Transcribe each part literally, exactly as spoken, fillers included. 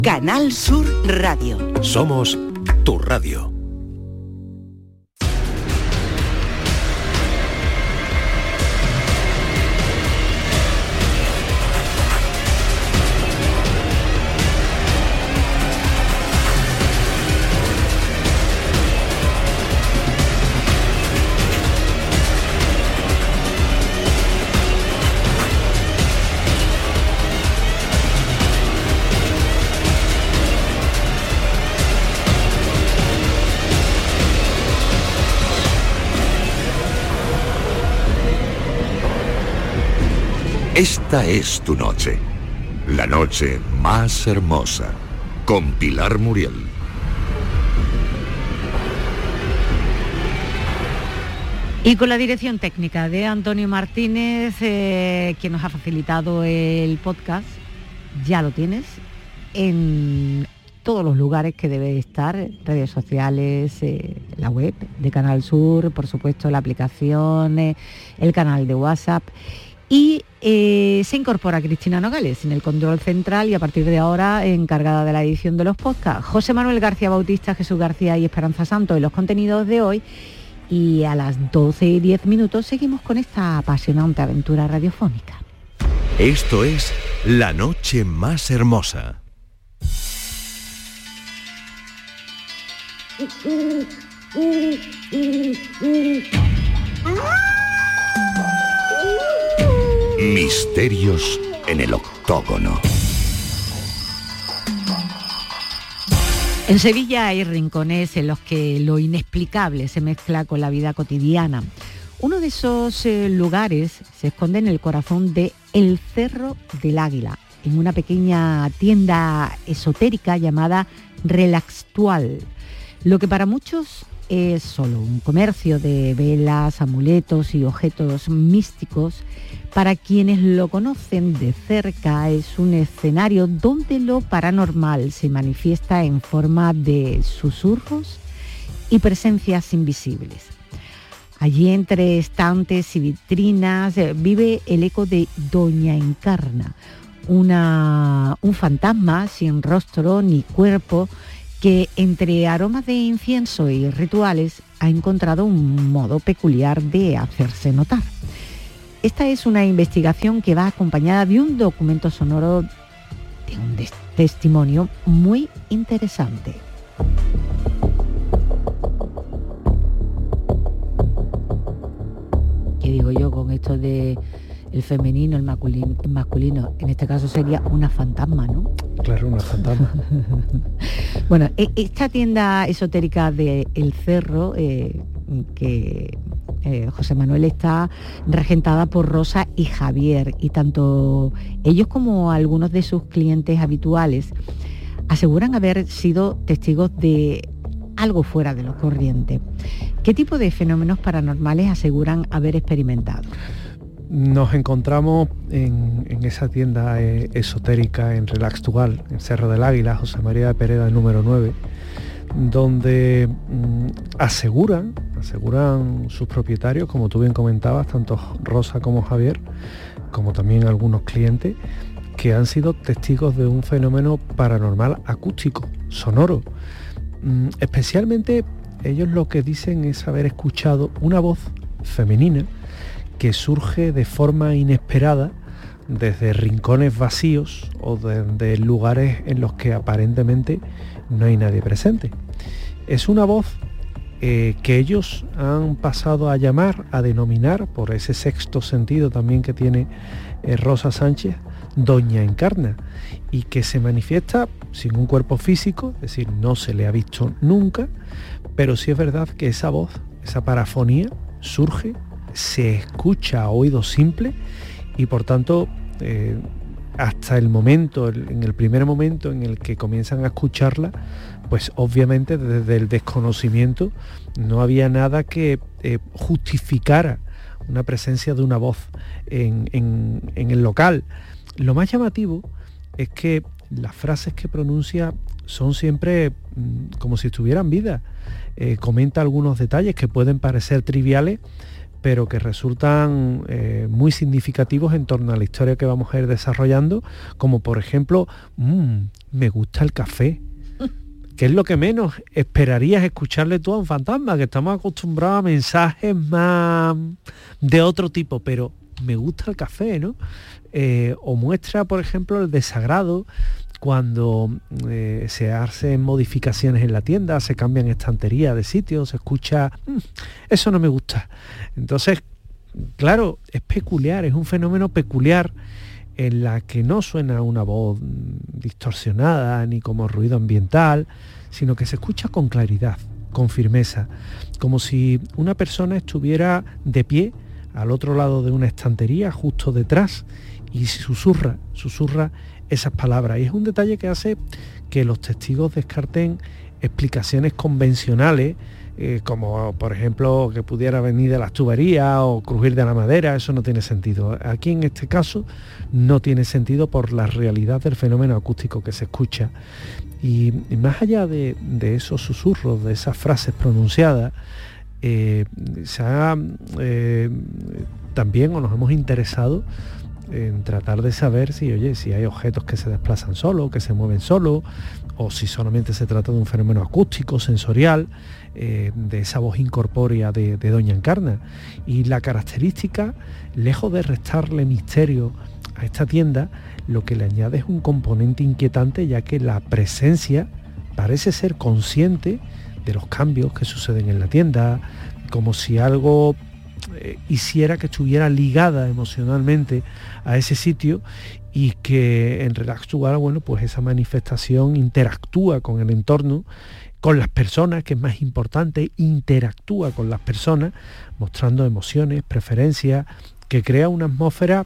Canal Sur Radio. Somos tu radio. Esta es tu noche, la noche más hermosa, con Pilar Muriel. Y con la dirección técnica de Antonio Martínez, eh, quien nos ha facilitado el podcast, ya lo tienes en todos los lugares que debe estar, redes sociales, eh, la web de Canal Sur, por supuesto la aplicación, eh, el canal de WhatsApp. Y eh, se incorpora Cristina Nogales en el control central y a partir de ahora encargada de la edición de los podcasts. José Manuel García Bautista, Jesús García y Esperanza Santos en los contenidos de hoy. Y a las doce y diez minutos seguimos con esta apasionante aventura radiofónica. Esto es La Noche Más Hermosa. Misterios en el octógono. En Sevilla hay rincones en los que lo inexplicable se mezcla con la vida cotidiana. Uno de esos eh, lugares se esconde en el corazón de El Cerro del Águila, en una pequeña tienda esotérica llamada Relaxtual. Lo que para muchos es solo un comercio de velas, amuletos y objetos místicos, para quienes lo conocen de cerca es un escenario donde lo paranormal se manifiesta en forma de susurros y presencias invisibles. Allí entre estantes y vitrinas vive el eco de Doña Encarna, una, un fantasma sin rostro ni cuerpo que entre aromas de incienso y rituales ha encontrado un modo peculiar de hacerse notar. Esta es una investigación que va acompañada de un documento sonoro, de un des- testimonio muy interesante. ¿Qué digo yo con esto de el femenino, el masculino, el masculino? En este caso sería una fantasma, ¿no? Claro, una fantasma. Bueno, esta tienda esotérica de El Cerro, eh, que eh, José Manuel, está regentada por Rosa y Javier, y tanto ellos como algunos de sus clientes habituales aseguran haber sido testigos de algo fuera de lo corriente. ¿Qué tipo de fenómenos paranormales aseguran haber experimentado? Nos encontramos en, en esa tienda eh, esotérica en Relaxtual, en Cerro del Águila, José María de Pereda, número nueve, donde mmm, aseguran, aseguran sus propietarios, como tú bien comentabas, tanto Rosa como Javier, como también algunos clientes, que han sido testigos de un fenómeno paranormal acústico, sonoro. Mm, especialmente ellos lo que dicen es haber escuchado una voz femenina que surge de forma inesperada desde rincones vacíos o desde lugares en los que aparentemente no hay nadie presente. Es una voz eh, que ellos han pasado a llamar, a denominar, por ese sexto sentido también que tiene eh, Rosa Sánchez, Doña Encarna, y que se manifiesta sin un cuerpo físico, es decir, no se le ha visto nunca, pero sí es verdad que esa voz, esa parafonía, surge, se escucha a oído simple y por tanto eh, hasta el momento, en el primer momento en el que comienzan a escucharla, pues obviamente desde el desconocimiento no había nada que eh, justificara una presencia de una voz en, en, en el local. Lo más llamativo es que las frases que pronuncia son siempre mmm, como si estuvieran vida. Eh, comenta algunos detalles que pueden parecer triviales, pero que resultan eh, muy significativos en torno a la historia que vamos a ir desarrollando, como por ejemplo, mmm, me gusta el café, que es lo que menos esperarías escucharle tú a un fantasma, que estamos acostumbrados a mensajes más de otro tipo, pero me gusta el café, ¿no? Eh, o muestra, por ejemplo, el desagrado cuando eh, se hacen modificaciones en la tienda, se cambian estanterías de sitio, se escucha, mmm, eso no me gusta. Entonces, claro, es peculiar, es un fenómeno peculiar en la que no suena una voz distorsionada ni como ruido ambiental, sino que se escucha con claridad, con firmeza, como si una persona estuviera de pie al otro lado de una estantería, justo detrás, y susurra, susurra esas palabras. Y es un detalle que hace que los testigos descarten explicaciones convencionales, eh, como por ejemplo que pudiera venir de las tuberías o crujir de la madera. Eso no tiene sentido. Aquí en este caso no tiene sentido por la realidad del fenómeno acústico que se escucha. Y, y más allá de, de esos susurros, de esas frases pronunciadas, eh, se ha, eh, también o nos hemos interesado en tratar de saber si, oye, si hay objetos que se desplazan solos, que se mueven solos, o si solamente se trata de un fenómeno acústico, sensorial, eh, de esa voz incorpórea de, de Doña Encarna. Y la característica, lejos de restarle misterio a esta tienda, lo que le añade es un componente inquietante, ya que la presencia parece ser consciente de los cambios que suceden en la tienda, como si algo eh, hiciera que estuviera ligada emocionalmente a ese sitio, y que en Relax Tugal, bueno, pues esa manifestación interactúa con el entorno, con las personas, que es más importante, interactúa con las personas, mostrando emociones, preferencias, que crea una atmósfera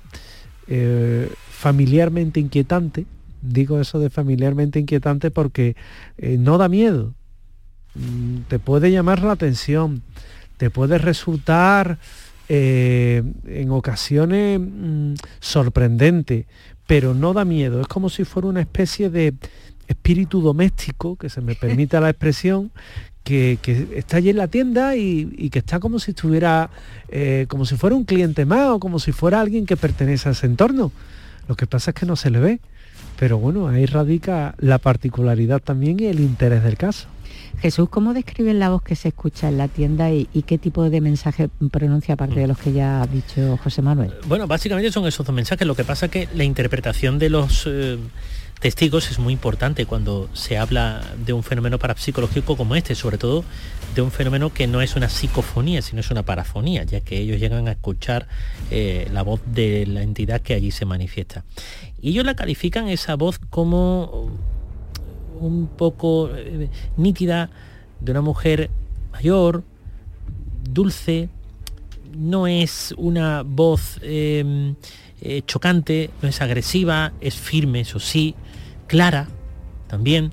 eh, familiarmente inquietante. Digo eso de familiarmente inquietante porque eh, no da miedo, mm, te puede llamar la atención, te puede resultar eh, en ocasiones mmm, sorprendente, pero no da miedo. Es como si fuera una especie de espíritu doméstico, que se me permita la expresión, que, que está allí en la tienda y, y que está como si estuviera, eh, como si fuera un cliente más, o como si fuera alguien que pertenece a ese entorno. Lo que pasa es que no se le ve, pero bueno, ahí radica la particularidad también y el interés del caso. Jesús, ¿cómo describen la voz que se escucha en la tienda y, y qué tipo de mensaje pronuncia, aparte de los que ya ha dicho José Manuel? Bueno, básicamente son esos dos mensajes. Lo que pasa es que la interpretación de los eh, testigos es muy importante cuando se habla de un fenómeno parapsicológico como este, sobre todo de un fenómeno que no es una psicofonía, sino es una parafonía, ya que ellos llegan a escuchar eh, la voz de la entidad que allí se manifiesta. Y ellos la califican, esa voz, como un poco eh, nítida, de una mujer mayor, dulce. No es una voz eh, eh, chocante, no es agresiva, es firme, eso sí, clara también,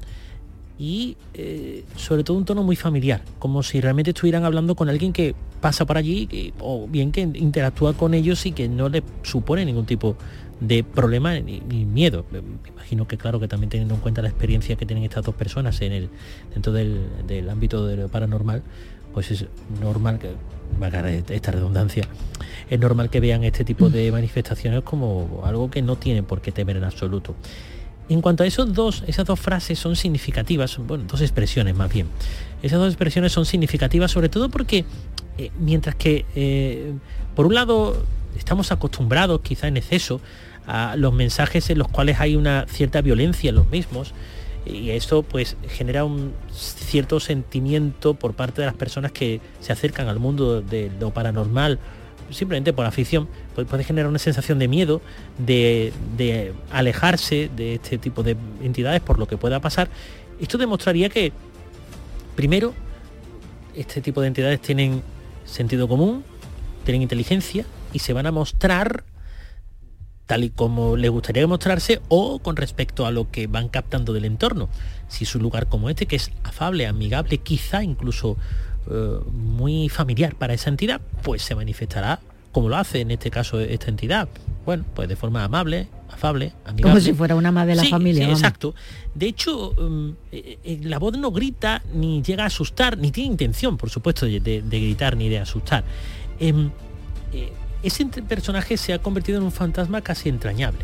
y eh, sobre todo un tono muy familiar, como si realmente estuvieran hablando con alguien que pasa por allí, que, o bien que interactúa con ellos y que no le supone ningún tipo de problema ni, ni miedo. Me imagino que, claro, que también teniendo en cuenta la experiencia que tienen estas dos personas en el dentro del, del ámbito de lo paranormal, pues es normal que, valga esta redundancia, es normal que vean este tipo de manifestaciones como algo que no tienen por qué temer en absoluto. En cuanto a esos dos, esas dos frases son significativas, bueno, dos expresiones más bien. Esas dos expresiones son significativas sobre todo porque eh, mientras que eh, por un lado estamos acostumbrados, quizá en exceso, a los mensajes en los cuales hay una cierta violencia en los mismos, y esto pues genera un cierto sentimiento por parte de las personas que se acercan al mundo de lo paranormal simplemente por afición, pues puede generar una sensación de miedo, de, de alejarse de este tipo de entidades por lo que pueda pasar. Esto demostraría que, primero, este tipo de entidades tienen sentido común, tienen inteligencia y se van a mostrar tal y como les gustaría mostrarse, o con respecto a lo que van captando del entorno. Si es un lugar como este, que es afable, amigable, quizá incluso eh, muy familiar para esa entidad, pues se manifestará como lo hace en este caso esta entidad. Bueno, pues de forma amable, afable, amigable. Como si fuera una más de la sí, familia. Sí, exacto. De hecho, eh, eh, la voz no grita, ni llega a asustar, ni tiene intención, por supuesto, de, de, de gritar ni de asustar. Eh, eh, ese personaje se ha convertido en un fantasma casi entrañable.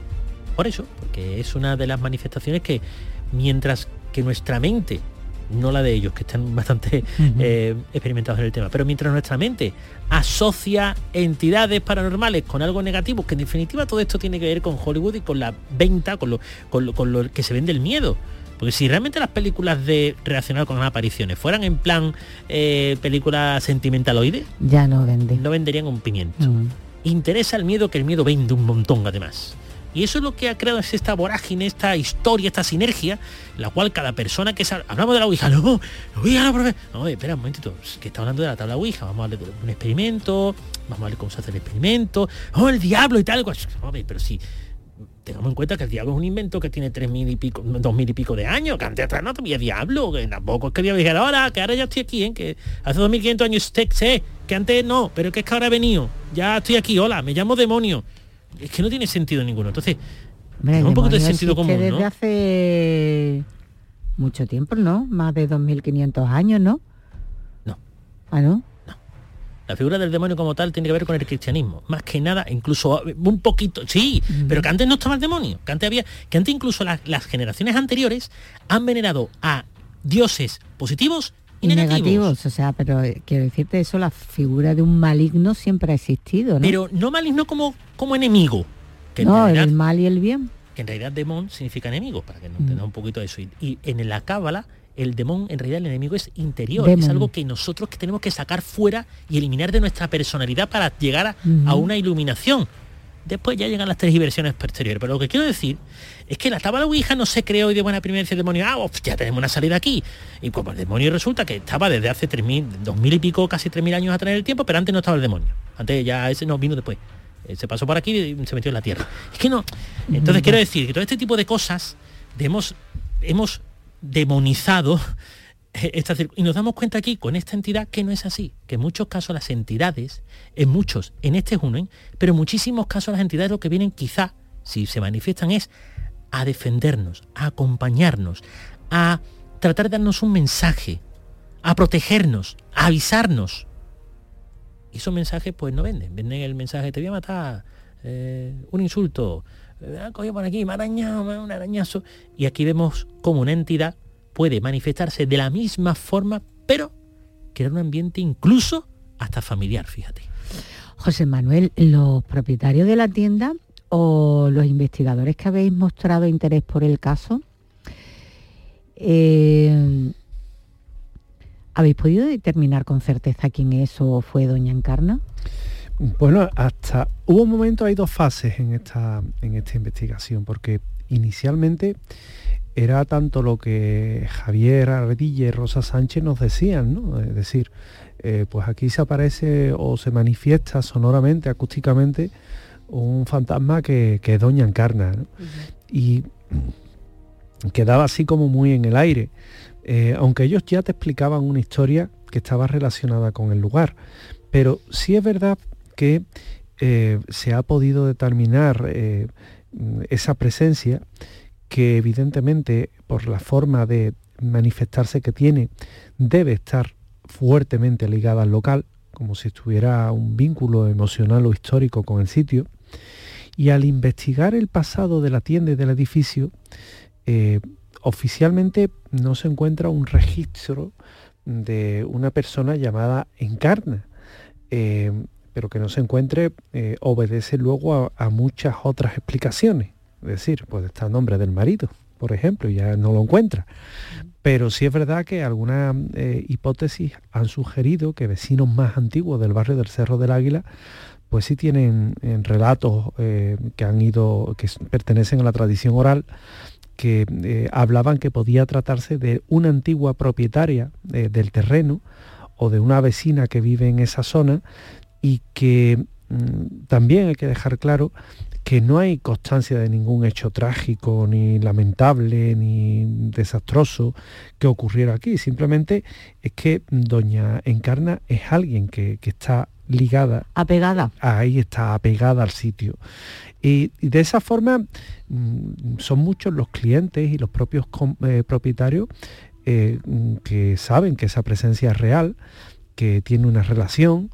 Por eso, porque es una de las manifestaciones que, mientras que nuestra mente, no la de ellos, que están bastante uh-huh. eh, experimentados en el tema, pero mientras nuestra mente asocia entidades paranormales con algo negativo, que en definitiva todo esto tiene que ver con Hollywood y con la venta, con lo, con lo, con lo que se vende el miedo. Porque si realmente las películas de relacionadas con las apariciones fueran en plan eh, películas sentimentaloides, ya no venden. No venderían un pimiento. Uh-huh. Interesa el miedo, que el miedo vende un montón además. Y eso es lo que ha creado, es esta vorágine, esta historia, esta sinergia, la cual cada persona que sabe... Hablamos de la Ouija, no, la Ouija, no, profe. No, espera un momentito, que está hablando de la tabla Ouija, vamos a hablar de un experimento, vamos a ver cómo se hace el experimento, oh, el diablo y tal, no, pero sí, tengamos en cuenta que el diablo es un invento que tiene tres mil y pico, dos mil y pico de años, que antes atrás no había diablo, que tampoco es que Dios dijera, ahora, que ahora ya estoy aquí, ¿eh? Que hace dos mil quinientos años usted sé, que antes no, pero que es que ahora he venido, ya estoy aquí, hola, me llamo demonio. Es que no tiene sentido ninguno. Entonces, hombre, un poquito de sentido común, desde ¿no? Desde hace mucho tiempo, ¿no? Más de dos mil quinientos años, ¿no? No. ¿Ah, no? No. La figura del demonio como tal tiene que ver con el cristianismo. Más que nada, incluso un poquito... Sí, mm. pero que antes no estaba el demonio. Que antes había... Que antes incluso la, las generaciones anteriores han venerado a dioses positivos y negativos. negativos. O sea, pero quiero decirte eso, la figura de un maligno siempre ha existido, ¿no? Pero no maligno como, como enemigo. Que no, realidad, el mal y el bien. Que en realidad demon significa enemigo, para que no entendamos mm. un poquito de eso. Y, y en la cábala, el demon, en realidad el enemigo es interior. Demon. Es algo que nosotros que tenemos que sacar fuera y eliminar de nuestra personalidad para llegar a, mm. a una iluminación. Después ya llegan las tergiversiones posteriores. Pero lo que quiero decir es que la tabla Ouija no se creó y de buena primera dice el demonio, ah, uf, ya tenemos una salida aquí. Y como el demonio resulta que estaba desde hace tres mil, dos mil y pico, casi tres mil años atrás en el tiempo, pero antes no estaba el demonio. Antes ya ese no vino después. Eh, se pasó por aquí y se metió en la tierra. Es que no. Entonces mm. quiero decir que todo este tipo de cosas de hemos, hemos demonizado esta, y nos damos cuenta aquí con esta entidad que no es así, que en muchos casos las entidades, en muchos, en este es uno, ¿eh? pero en muchísimos casos las entidades lo que vienen quizá, si se manifiestan, es a defendernos, a acompañarnos, a tratar de darnos un mensaje, a protegernos, a avisarnos. Y esos mensajes pues no venden, venden el mensaje, te voy a matar, eh, un insulto, me han cogido por aquí, me ha arañado, me ha un arañazo. Y aquí vemos cómo una entidad puede manifestarse de la misma forma, pero crear un ambiente incluso hasta familiar, fíjate. José Manuel, ¿los propietarios de la tienda o los investigadores que habéis mostrado interés por el caso, eh, habéis podido determinar con certeza quién es o fue doña Encarna? Bueno, hasta hubo un momento, hay dos fases en esta, en esta investigación, porque inicialmente era tanto lo que Javier Ardilla y Rosa Sánchez nos decían, ¿no? Es decir, eh, pues aquí se aparece o se manifiesta sonoramente, acústicamente, un fantasma que, que es doña Encarna, ¿no? Uh-huh. Y quedaba así como muy en el aire, eh, aunque ellos ya te explicaban una historia que estaba relacionada con el lugar. Pero sí es verdad que eh, se ha podido determinar eh, esa presencia, que evidentemente por la forma de manifestarse que tiene debe estar fuertemente ligada al local, como si estuviera un vínculo emocional o histórico con el sitio. Y al investigar el pasado de la tienda y del edificio, eh, oficialmente no se encuentra un registro de una persona llamada Encarna, eh, pero que no se encuentre eh, obedece luego a, a muchas otras explicaciones. Es decir, pues está el nombre del marido, por ejemplo, y ya no lo encuentra. Pero sí es verdad que algunas eh, hipótesis han sugerido que vecinos más antiguos del barrio del Cerro del Águila, pues sí tienen en relatos eh, que han ido, que pertenecen a la tradición oral, que eh, hablaban que podía tratarse de una antigua propietaria eh, del terreno o de una vecina que vive en esa zona, y que mm, también hay que dejar claro que no hay constancia de ningún hecho trágico, ni lamentable, ni desastroso que ocurriera aquí. Simplemente es que doña Encarna es alguien que, que está ligada. Apegada. Ahí está, apegada al sitio. Y, y de esa forma mmm, son muchos los clientes y los propios eh, propietarios eh, que saben que esa presencia es real, que tiene una relación,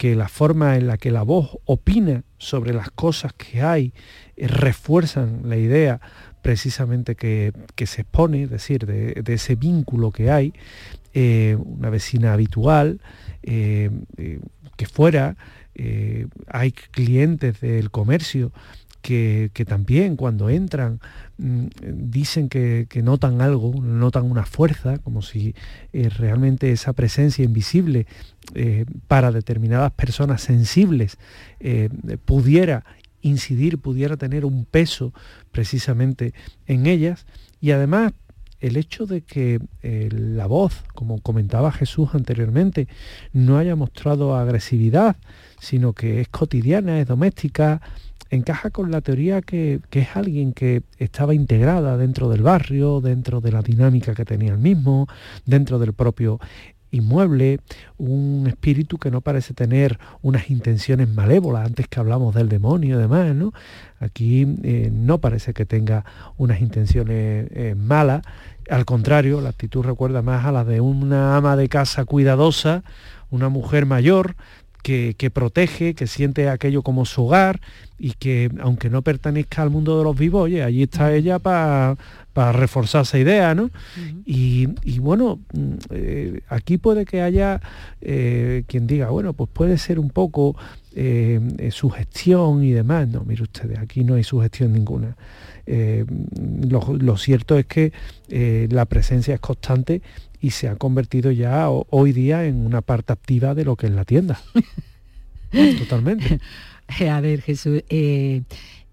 que la forma en la que la voz opina sobre las cosas que hay eh, refuerzan la idea precisamente que, que se expone, es decir, de, de ese vínculo que hay, eh, una vecina habitual, eh, eh, que fuera, eh, hay clientes del comercio que, que también cuando entran mmm, dicen que, que notan algo, notan una fuerza, como si eh, realmente esa presencia invisible eh, para determinadas personas sensibles eh, pudiera incidir, pudiera tener un peso precisamente en ellas. Y además el hecho de que eh, la voz, como comentaba Jesús anteriormente, no haya mostrado agresividad, sino que es cotidiana, es doméstica, encaja con la teoría que, que es alguien que estaba integrada dentro del barrio, dentro de la dinámica que tenía el mismo, dentro del propio inmueble, un espíritu que no parece tener unas intenciones malévolas, antes que hablamos del demonio y demás, ¿no? Aquí eh, no parece que tenga unas intenciones eh, malas, al contrario, la actitud recuerda más a la de una ama de casa cuidadosa, una mujer mayor, Que, que protege, que siente aquello como su hogar y que, aunque no pertenezca al mundo de los vivos, oye, allí está ella para pa reforzar esa idea, ¿no? Uh-huh. y, y bueno, eh, aquí puede que haya eh, quien diga, bueno, pues puede ser un poco eh, eh, sugestión y demás. No, mire ustedes, aquí no hay sugestión ninguna. Eh, lo, lo cierto es que eh, la presencia es constante y se ha convertido ya hoy día en una parte activa de lo que es la tienda. Totalmente. A ver, Jesús, eh,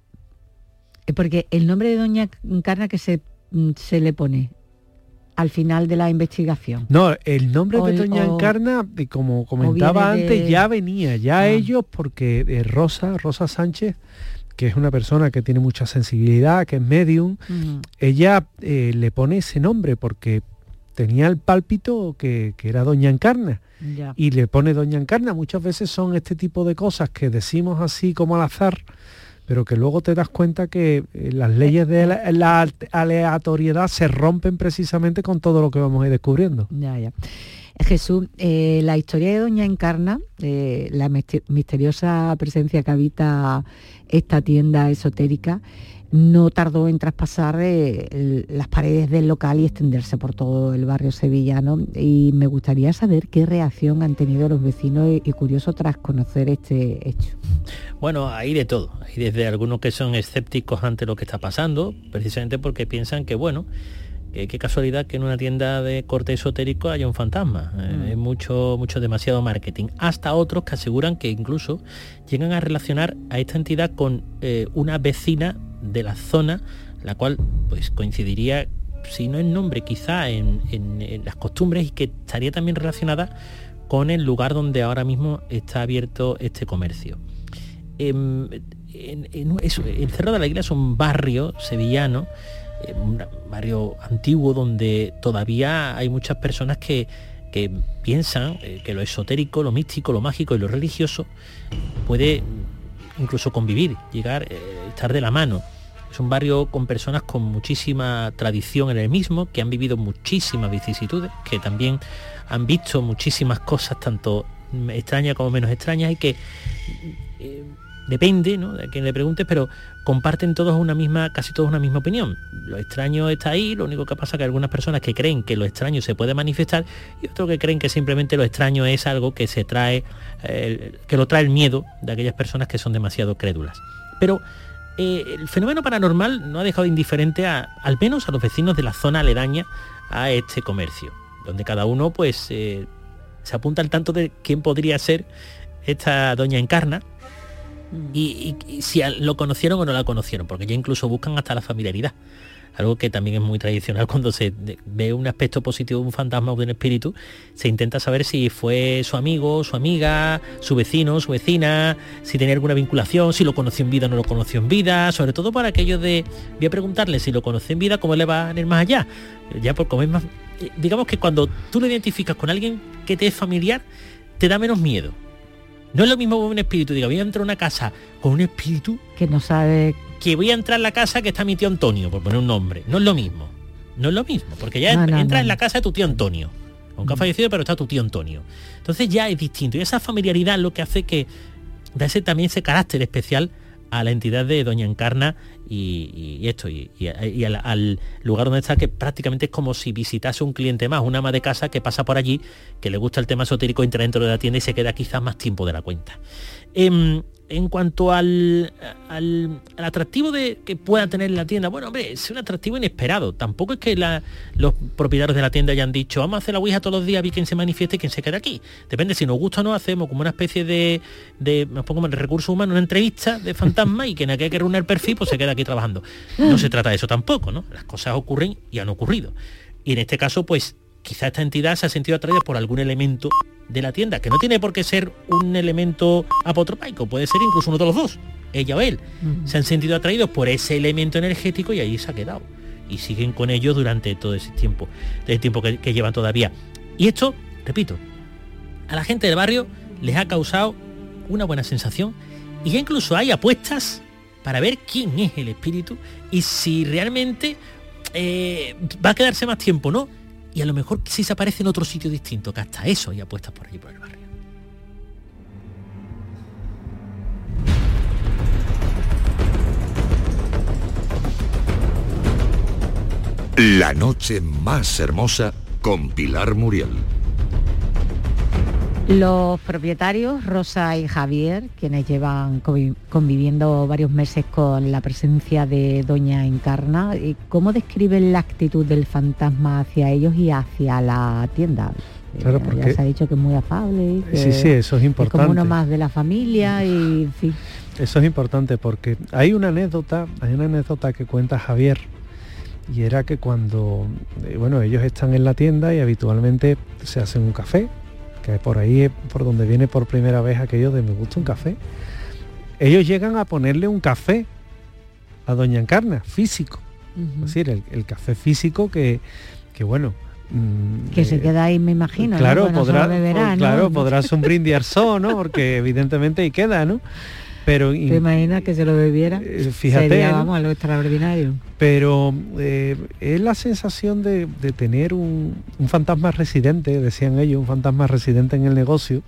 porque el nombre de Doña Encarna que se, se le pone al final de la investigación. No, el nombre o de Doña el, Encarna, como comentaba antes, de... ya venía, ya ah. ellos, porque eh, Rosa, Rosa Sánchez, que es una persona que tiene mucha sensibilidad, que es medium, uh-huh. ella eh, le pone ese nombre porque tenía el pálpito que, que era Doña Encarna. Ya. Y le pone Doña Encarna. Muchas veces son este tipo de cosas que decimos así como al azar, pero que luego te das cuenta que eh, las leyes de la, la aleatoriedad se rompen precisamente con todo lo que vamos a ir descubriendo. Ya, ya. Jesús, eh, la historia de Doña Encarna, eh, la misteriosa presencia que habita esta tienda esotérica, no tardó en traspasar eh, el, las paredes del local y extenderse por todo el barrio sevillano, y me gustaría saber qué reacción han tenido los vecinos y, y curiosos tras conocer este hecho. Bueno, hay de todo, hay desde algunos que son escépticos ante lo que está pasando, precisamente porque piensan que, bueno, que qué casualidad que en una tienda de corte esotérico haya un fantasma. Mm. Eh, es mucho, mucho demasiado marketing. Hasta otros que aseguran que incluso llegan a relacionar a esta entidad con eh, una vecina de la zona, la cual pues coincidiría, si no en nombre, quizá en, en, en las costumbres, y que estaría también relacionada con el lugar donde ahora mismo está abierto este comercio. Eh, en, en, eso, el Cerro de la Águila es un barrio sevillano, eh, un barrio antiguo donde todavía hay muchas personas que, que piensan eh, que lo esotérico, lo místico, lo mágico y lo religioso puede incluso convivir, llegar, eh, estar de la mano. Es un barrio con personas con muchísima tradición en el mismo, que han vivido muchísimas vicisitudes, que también han visto muchísimas cosas, tanto extrañas como menos extrañas, y que eh, depende, ¿no?, de a quien le preguntes, pero comparten todos una misma, casi todos una misma opinión. Lo extraño está ahí, lo único que pasa es que hay algunas personas que creen que lo extraño se puede manifestar, y otros que creen que simplemente lo extraño es algo que se trae, eh, que lo trae el miedo de aquellas personas que son demasiado crédulas. Pero eh, el fenómeno paranormal no ha dejado indiferente a, al menos a los vecinos de la zona aledaña a este comercio, donde cada uno pues eh, se apunta al tanto de quién podría ser esta Doña Encarna, y, y, y si lo conocieron o no la conocieron, porque ya incluso buscan hasta la familiaridad, algo que también es muy tradicional. Cuando se ve un aspecto positivo de un fantasma o de un espíritu, se intenta saber si fue su amigo, su amiga, su vecino, su vecina, si tenía alguna vinculación, si lo conoció en vida o no lo conoció en vida, sobre todo para aquellos de, voy a preguntarle si lo conoció en vida, cómo le va en el más allá, ya por como es más, digamos que cuando tú lo identificas con alguien que te es familiar, te da menos miedo. No es lo mismo un espíritu, diga, voy a entrar a una casa con un espíritu que no sabe, que voy a entrar a la casa que está mi tío Antonio, por poner un nombre. No es lo mismo, no es lo mismo, porque ya no, no, entras no. en la casa de tu tío Antonio, aunque ha fallecido, pero está tu tío Antonio. Entonces ya es distinto. Y esa familiaridad lo que hace que da ese, también ese carácter especial a la entidad de Doña Encarna y, y esto, y, y, y al, al lugar donde está, que prácticamente es como si visitase un cliente más, una ama de casa que pasa por allí, que le gusta el tema esotérico, entra dentro de la tienda y se queda quizás más tiempo de la cuenta. Eh, en cuanto al, al, al atractivo de que pueda tener la tienda, bueno, hombre, es un atractivo inesperado. Tampoco es que la, los propietarios de la tienda hayan dicho, vamos a hacer la ouija todos los días, vi quién se manifieste y quién se queda aquí. Depende, si nos gusta o no, hacemos como una especie de, de me pongo en recursos humanos, una entrevista de fantasma y quien haya que reunir el perfil, pues se queda aquí trabajando. No se trata de eso tampoco, ¿no? Las cosas ocurren y han ocurrido. Y en este caso, pues, quizá esta entidad se ha sentido atraída por algún elemento de la tienda, que no tiene por qué ser un elemento apotropaico, puede ser incluso uno de los dos, ella o él. Uh-huh. Se han sentido atraídos por ese elemento energético y ahí se ha quedado. Y siguen con ellos durante todo ese tiempo, el tiempo que, que llevan todavía. Y esto, repito, a la gente del barrio les ha causado una buena sensación y ya incluso hay apuestas para ver quién es el espíritu y si realmente eh, va a quedarse más tiempo, ¿no? Y a lo mejor si se aparece en otro sitio distinto, que hasta eso hay apuestas por allí, por el barrio. La noche más hermosa con Pilar Muriel. Los propietarios, Rosa y Javier, quienes llevan conviviendo varios meses con la presencia de Doña Encarna, ¿cómo describen la actitud del fantasma hacia ellos y hacia la tienda? Claro, porque ya se ha dicho que es muy afable, que sí, sí, eso es importante. Es como uno más de la familia y en fin. Eso es importante porque hay una anécdota, hay una anécdota que cuenta Javier, y era que cuando, bueno, ellos están en la tienda y habitualmente se hacen un café, que por ahí es por donde viene por primera vez aquello de me gusta un café. Ellos llegan a ponerle un café a Doña Encarna, físico. Uh-huh. Es decir, el, el café físico que, que bueno... Mmm, que eh, se queda ahí, me imagino. Claro, ¿no? Bueno, podrá, beberá, claro, ¿no? podrá ser un brindis al sol, ¿no? Porque evidentemente ahí queda, ¿no? Pero, ¿te imaginas que se lo bebiera? Eh, fíjate, sería, ¿no? Vamos, algo extraordinario. Pero eh, es la sensación de, de tener un, un fantasma residente, decían ellos, un fantasma residente en el negocio,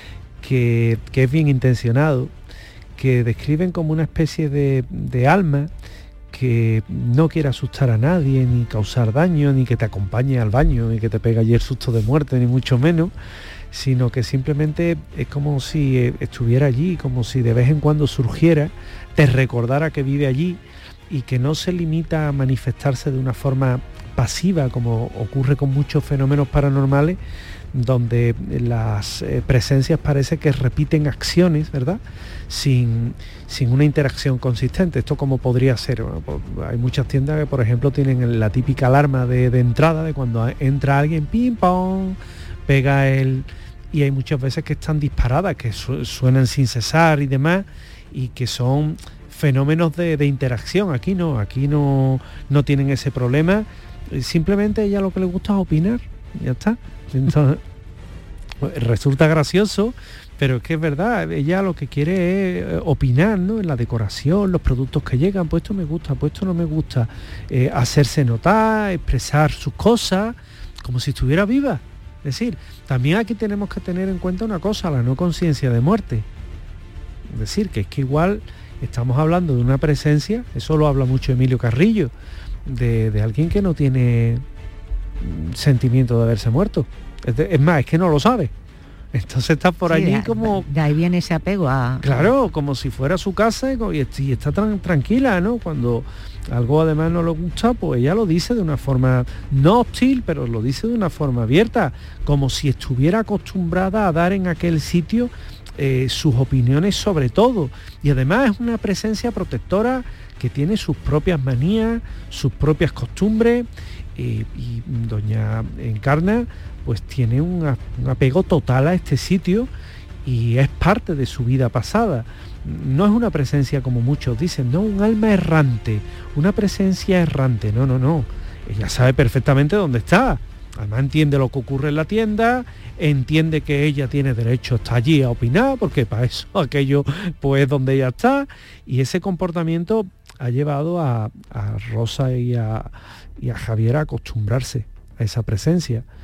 que, que es bien intencionado, que describen como una especie de, de alma que no quiere asustar a nadie, ni causar daño, ni que te acompañe al baño, ni que te pegue ayer susto de muerte, ni mucho menos, sino que simplemente es como si estuviera allí, como si de vez en cuando surgiera, te recordara que vive allí y que no se limita a manifestarse de una forma pasiva, como ocurre con muchos fenómenos paranormales, donde las eh, presencias parece que repiten acciones, ¿verdad? Sin, sin una interacción consistente. Esto como podría ser, bueno, pues hay muchas tiendas que, por ejemplo, tienen la típica alarma de, de entrada, de cuando entra alguien, pim, pong, pega el... y hay muchas veces que están disparadas, que su, suenan sin cesar y demás, y que son fenómenos de, de interacción. Aquí no, aquí no, no tienen ese problema, simplemente a ella lo que le gusta es opinar, ya está. Entonces, resulta gracioso, pero es que es verdad, ella lo que quiere es opinar, ¿no? En la decoración, los productos que llegan, pues esto me gusta, pues esto no me gusta, eh, hacerse notar, expresar sus cosas, como si estuviera viva. Es decir, también aquí tenemos que tener en cuenta una cosa, la no conciencia de muerte. Es decir, que es que igual estamos hablando de una presencia, eso lo habla mucho Emilio Carrillo, de, de alguien que no tiene sentimiento de haberse muerto. Es, de, es más, es que no lo sabe. Entonces está por sí, allí de, como... De ahí viene ese apego a... Claro, como si fuera su casa y, y está tan tranquila, ¿no? Cuando algo además no le gusta, pues ella lo dice de una forma no hostil, pero lo dice de una forma abierta, como si estuviera acostumbrada a dar en aquel sitio eh, sus opiniones sobre todo. Y además es una presencia protectora que tiene sus propias manías, sus propias costumbres, eh, y Doña Encarna pues tiene un, un apego total a este sitio y es parte de su vida pasada. No es una presencia como muchos dicen, no, un alma errante, una presencia errante, no, no, no. Ella sabe perfectamente dónde está, además entiende lo que ocurre en la tienda, entiende que ella tiene derecho a estar allí a opinar, porque para eso aquello pues es donde ella está, y ese comportamiento ha llevado a, a Rosa y a, y a Javier a acostumbrarse a esa presencia.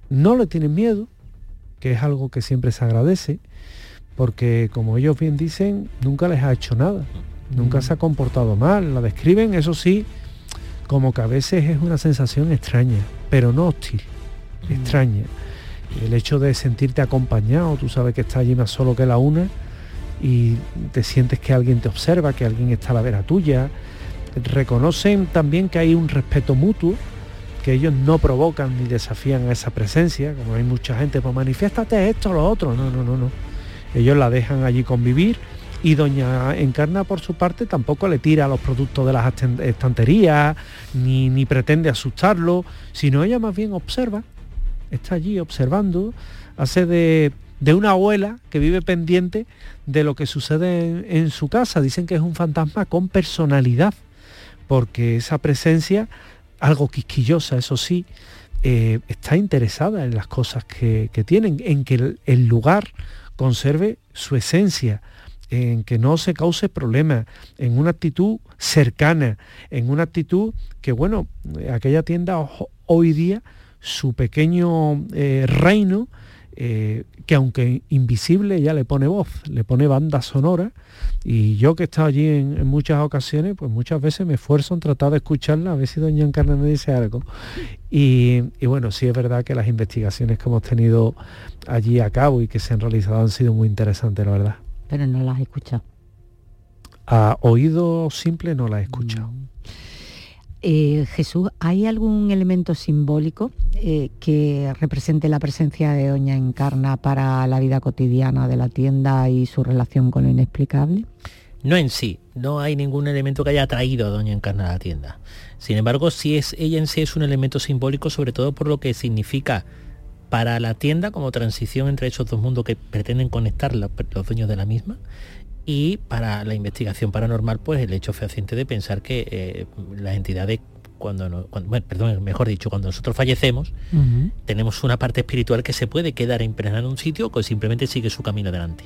no le tienen miedo, que es algo que siempre se agradece, porque como ellos bien dicen, nunca les ha hecho nada, nunca se ha comportado mal. La describen, eso sí, como que a veces es una sensación extraña, pero no hostil, extraña. El hecho de sentirte acompañado, tú sabes que estás allí más solo que la una y te sientes que alguien te observa, que alguien está a la vera tuya. Reconocen también que hay un respeto mutuo, que ellos no provocan ni desafían a esa presencia, como hay mucha gente, pues manifiéstate esto o lo otro. No, no, no, no. Ellos la dejan allí convivir, y doña Encarna, por su parte, tampoco le tira los productos de las estanterías, ni, ni pretende asustarlo, sino ella más bien observa, está allí observando, hace de, de una abuela que vive pendiente de lo que sucede en, en su casa. Dicen que es un fantasma con personalidad, porque esa presencia, algo quisquillosa, eso sí, eh, está interesada en las cosas que, que tienen, en que el, el lugar conserve su esencia, en que no se cause problemas, en una actitud cercana, en una actitud que, bueno, aquella tienda hoy día, su pequeño eh, reino, eh, que aunque invisible ya le pone voz, le pone banda sonora, y yo que he estado allí en, en muchas ocasiones, pues muchas veces me esfuerzo en tratar de escucharla, a ver si doña Encarna me dice algo. Y, y bueno, sí es verdad que las investigaciones que hemos tenido allí a cabo y que se han realizado han sido muy interesantes, la verdad. Pero no las he escuchado. A oído simple no las he escuchado. Mm. Eh, Jesús, ¿hay algún elemento simbólico eh, que represente la presencia de doña Encarna para la vida cotidiana de la tienda y su relación con lo inexplicable? No en sí, no hay ningún elemento que haya atraído a doña Encarna a la tienda. Sin embargo, sí es, ella en sí es un elemento simbólico, sobre todo por lo que significa para la tienda como transición entre esos dos mundos que pretenden conectar los, los dueños de la misma, y para la investigación paranormal, pues el hecho fehaciente de pensar que eh, las entidades, cuando, no, cuando bueno, perdón, mejor dicho, cuando nosotros fallecemos, uh-huh. tenemos una parte espiritual que se puede quedar impregnada en un sitio, o simplemente sigue su camino adelante.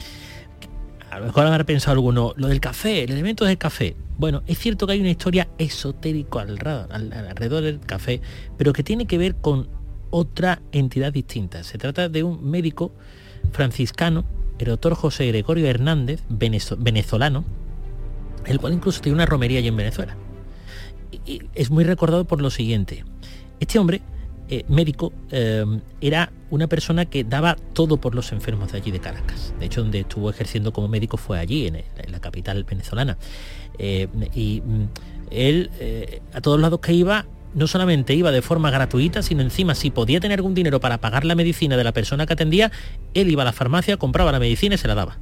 A lo mejor habrá pensado alguno, lo del café, el elemento del café. Bueno, es cierto que hay una historia esotérica alrededor del café, pero que tiene que ver con otra entidad distinta. Se trata de un médico franciscano, el doctor José Gregorio Hernández, venezolano, el cual incluso tiene una romería allí en Venezuela. Y es muy recordado por lo siguiente. Este hombre, eh, médico, eh, era una persona que daba todo por los enfermos de allí de Caracas. De hecho, donde estuvo ejerciendo como médico fue allí, en, el, en la capital venezolana. Eh, y él, eh, a todos lados que iba, no solamente iba de forma gratuita, sino encima, si podía tener algún dinero para pagar la medicina de la persona que atendía, él iba a la farmacia, compraba la medicina y se la daba.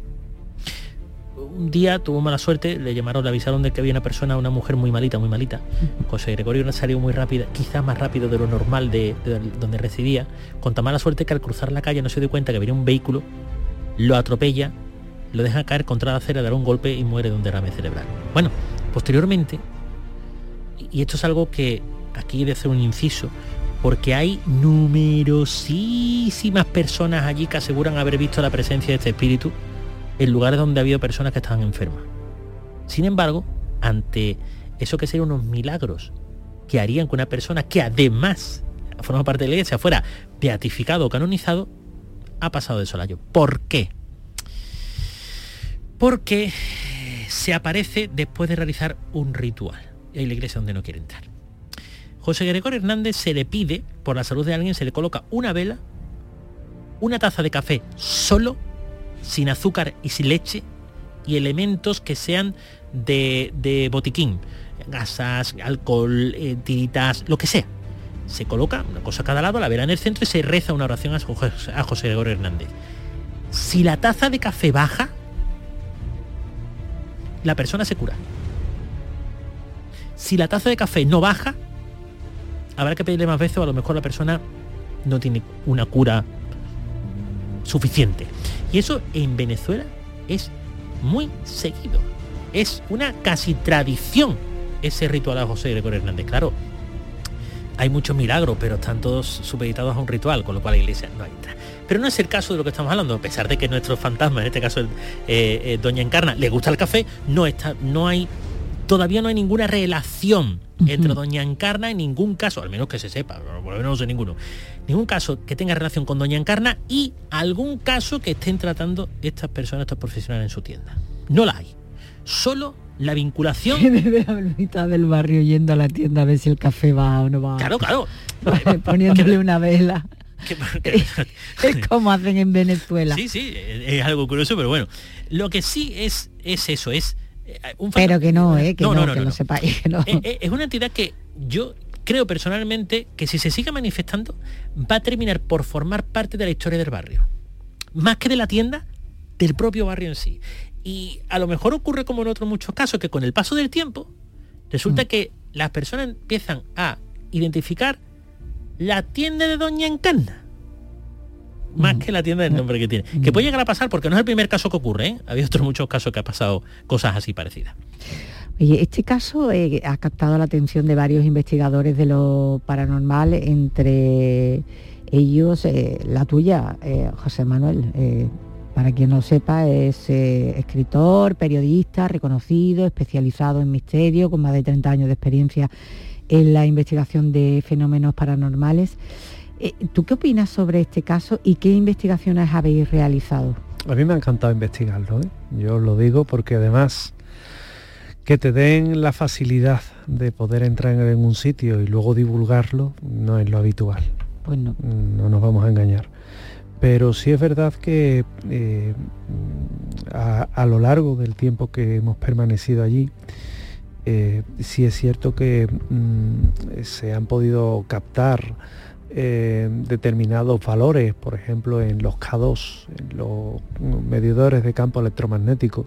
Un día tuvo mala suerte, le llamaron, le avisaron de que había una persona, una mujer muy malita, muy malita. José Gregorio salió muy rápido, quizás más rápido de lo normal de, de donde residía, con tan mala suerte que al cruzar la calle no se dio cuenta que venía un vehículo, lo atropella, lo deja caer contra la acera, le da un golpe y muere de un derrame cerebral. Bueno, posteriormente, y esto es algo que aquí he de hacer un inciso, porque hay numerosísimas personas allí que aseguran haber visto la presencia de este espíritu en lugares donde ha habido personas que estaban enfermas. Sin embargo, ante eso que serían unos milagros que harían que una persona que además forma parte de la iglesia fuera beatificado o canonizado, ha pasado de solayo. ¿Por qué? Porque se aparece después de realizar un ritual. Y hay la iglesia donde no quiere entrar. José Gregorio Hernández se le pide, por la salud de alguien, se le coloca una vela, una taza de café solo, sin azúcar y sin leche, y elementos que sean de, de botiquín, gasas, alcohol, eh, tiritas, lo que sea. Se coloca una cosa a cada lado, la vela en el centro, y se reza una oración a José, a José Gregorio Hernández. Si la taza de café baja, la persona se cura. Si la taza de café no baja, habrá que pedirle más veces, o a lo mejor la persona no tiene una cura suficiente. Y eso en Venezuela es muy seguido. Es una casi tradición ese ritual a José Gregorio Hernández. Claro, hay muchos milagros, pero están todos supeditados a un ritual, con lo cual la iglesia no entra. Pero no es el caso de lo que estamos hablando. A pesar de que nuestro fantasma, en este caso eh, eh, doña Encarna, le gusta el café, no, está, no hay todavía no hay ninguna relación uh-huh. entre doña Encarna en ningún caso, al menos que se sepa, por lo menos no sé ninguno, ningún caso que tenga relación con doña Encarna y algún caso que estén tratando estas personas, estos profesionales en su tienda. No la hay. Solo la vinculación. Me ve a mitad del barrio yendo a la tienda a ver si el café va o no va. Claro, claro. Poniéndole una vela. Que, que, es como hacen en Venezuela. Sí, sí, es algo curioso, pero bueno. Lo que sí es, es eso, es un pero que no, eh, que no, no, no, no que no, no. lo sepáis. Que no. Es, es una entidad que yo creo personalmente que si se sigue manifestando va a terminar por formar parte de la historia del barrio. Más que de la tienda, del propio barrio en sí. Y a lo mejor ocurre como en otros muchos casos, que con el paso del tiempo resulta mm. que las personas empiezan a identificar la tienda de doña Encarna más mm. que la tienda del nombre que tiene. Mm. Que puede llegar a pasar porque no es el primer caso que ocurre, ¿eh? Había otros muchos casos que ha pasado cosas así parecidas. Oye, este caso eh, ha captado la atención de varios investigadores de lo paranormal, entre ellos eh, la tuya, eh, José Manuel. Eh, para quien no sepa, es eh, escritor, periodista, reconocido, especializado en misterio, con más de treinta años de experiencia en la investigación de fenómenos paranormales. Eh, ¿Tú qué opinas sobre este caso y qué investigaciones habéis realizado? A mí me ha encantado investigarlo, ¿eh? Yo os lo digo porque además que te den la facilidad de poder entrar en un sitio y luego divulgarlo no es lo habitual. Pues no. No nos vamos a engañar. Pero sí es verdad que eh, a, a lo largo del tiempo que hemos permanecido allí, eh, sí es cierto que mm, se han podido captar eh, determinados valores, por ejemplo en los K dos, en los medidores de campo electromagnético,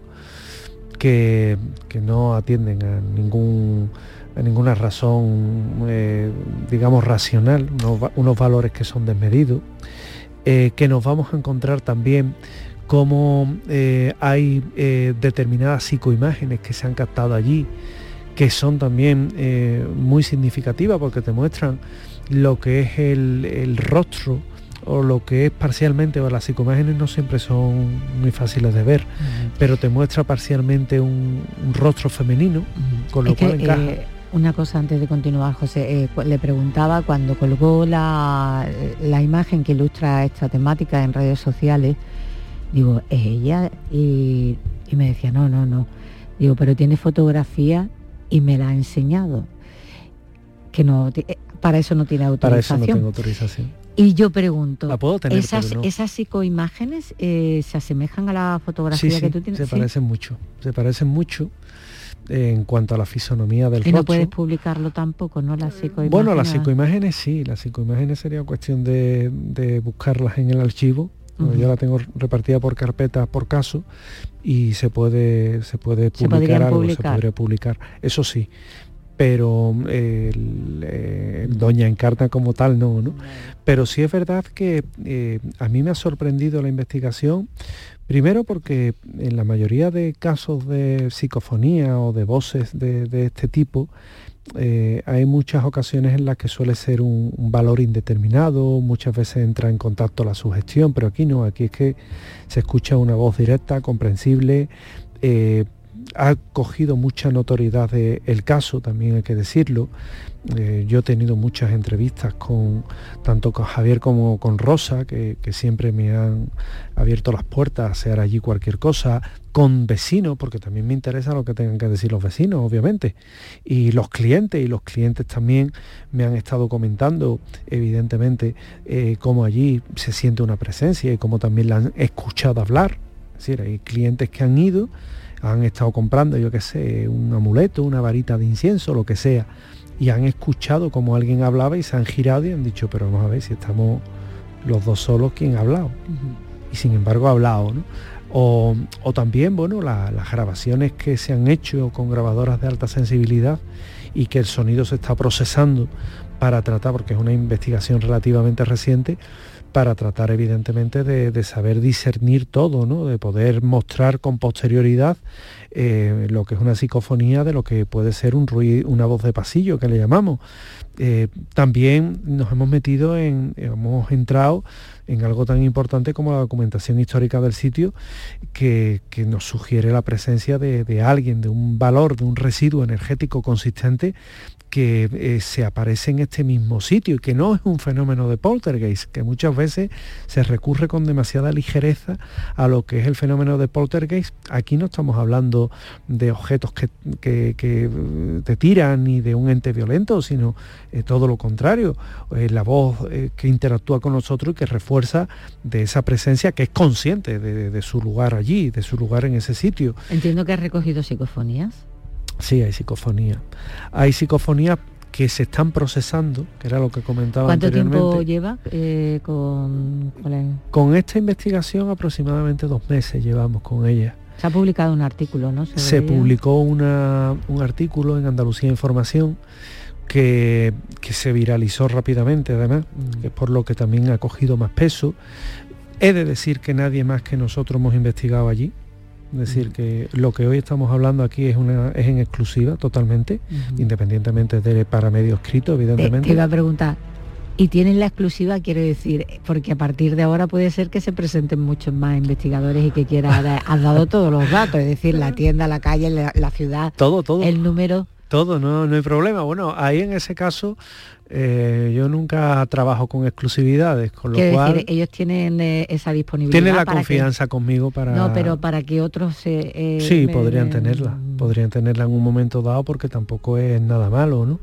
que, que no atienden a ningún a ninguna razón, eh, digamos, racional, unos, unos valores que son desmedidos. Eh, que nos vamos a encontrar también cómo eh, hay eh, determinadas psicoimágenes que se han captado allí, que son también eh, muy significativas porque te muestran lo que es el, el rostro o lo que es parcialmente, o las psicoimágenes no siempre son muy fáciles de ver, uh-huh. pero te muestra parcialmente un, un rostro femenino, uh-huh. con lo es cual que, encaja. Eh... Una cosa antes de continuar, José, eh, le preguntaba cuando colgó la, la imagen que ilustra esta temática en redes sociales, digo, ¿es ella? Y, y me decía, no, no, no. Digo, pero tiene fotografía y me la ha enseñado. Que no, para eso no tiene autorización. Para eso no tengo autorización. Y yo pregunto, la puedo tener, ¿esas, pero no. esas psicoimágenes eh, se asemejan a la fotografía sí, sí, que tú tienes? Se ¿Sí? parecen mucho, se parecen mucho. En cuanto a la fisonomía del y rostro. No puedes publicarlo tampoco, ¿no? Las psicoimágenes. Bueno, las psicoimágenes sí, las psicoimágenes sería cuestión de, de buscarlas en el archivo. Uh-huh. Yo la tengo repartida por carpetas, por caso, y se puede se puede publicar algo, publicar. se podría publicar. Eso sí, pero eh, el, eh, Doña Encarna como tal no, ¿no? Pero sí es verdad que eh, a mí me ha sorprendido la investigación. Primero porque en la mayoría de casos de psicofonía o de voces de, de este tipo, eh, hay muchas ocasiones en las que suele ser un, un valor indeterminado, muchas veces entra en contacto la sugestión, pero aquí no, aquí es que se escucha una voz directa, comprensible, eh, ha cogido mucha notoriedad de el caso, también hay que decirlo. Eh, yo he tenido muchas entrevistas con tanto con Javier como con Rosa, que, que siempre me han abierto las puertas a hacer allí cualquier cosa, con vecinos, porque también me interesa lo que tengan que decir los vecinos, obviamente, y los clientes, y los clientes también me han estado comentando, evidentemente, eh, cómo allí se siente una presencia y cómo también la han escuchado hablar. Es decir, hay clientes que han ido, han estado comprando, yo qué sé, un amuleto, una varita de incienso, lo que sea, y han escuchado como alguien hablaba y se han girado y han dicho, pero vamos a ver si estamos los dos solos, ¿quién ha hablado? Uh-huh. Y sin embargo ha hablado, ¿no? O, o también, bueno, la, las grabaciones que se han hecho con grabadoras de alta sensibilidad y que el sonido se está procesando para tratar, porque es una investigación relativamente reciente, para tratar evidentemente de, de saber discernir todo, ¿no? De poder mostrar con posterioridad eh, lo que es una psicofonía de lo que puede ser un ruido, una voz de pasillo que le llamamos. Eh, también nos hemos metido en, hemos entrado en algo tan importante como la documentación histórica del sitio, que, que nos sugiere la presencia de, de alguien, de un valor, de un residuo energético consistente que eh, se aparece en este mismo sitio y que no es un fenómeno de poltergeist, que muchas veces se recurre con demasiada ligereza a lo que es el fenómeno de poltergeist. Aquí no estamos hablando de objetos que, que, que te tiran ni de un ente violento, sino eh, todo lo contrario, eh, la voz eh, que interactúa con nosotros y que refuerza de esa presencia que es consciente de, de su lugar allí, de su lugar en ese sitio. Entiendo que has recogido psicofonías. Sí, hay psicofonía. Hay psicofonías que se están procesando, que era lo que comentaba anteriormente. ¿Cuánto tiempo lleva eh, con, con, la... con esta investigación? Aproximadamente dos meses llevamos con ella. Se ha publicado un artículo, ¿no? Se, se publicó una, un artículo en Andalucía Información que, que se viralizó rápidamente, además, mm. que es por lo que también ha cogido más peso. He de decir que nadie más que nosotros hemos investigado allí. Es decir, que lo que hoy estamos hablando aquí es una es en exclusiva totalmente, uh-huh. independientemente de para medio escrito, evidentemente. Te, te iba a preguntar, ¿y tienen la exclusiva? Quiero decir, porque a partir de ahora puede ser que se presenten muchos más investigadores y que quieran, has dado todos los datos, es decir, la tienda, la calle, la, la ciudad, todo, todo. El número... Todo, no, no hay problema. Bueno, ahí en ese caso eh, yo nunca trabajo con exclusividades, con lo Quiero cual... decir, ellos tienen eh, esa disponibilidad. Tienen la para confianza que... conmigo para... No, pero para que otros... se eh, sí, me, podrían me... tenerla, podrían tenerla en un momento dado porque tampoco es nada malo, ¿no?